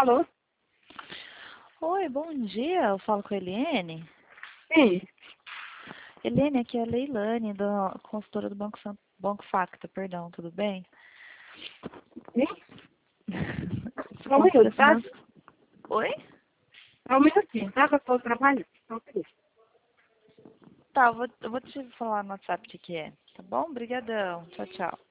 Alô? Oi, bom dia. Eu falo com a Eliane. Sim. Eliane, aqui é a Leilane, da consultora do Banco Facta, perdão, tudo bem? Sim? Só um Consultora minuto, tá? financeira. Oi? Só um minutinho, tá? Que eu tô trabalhando. Só um minuto. Tá, eu vou te falar no WhatsApp o que é. Tá bom? Obrigadão. Tchau, tchau.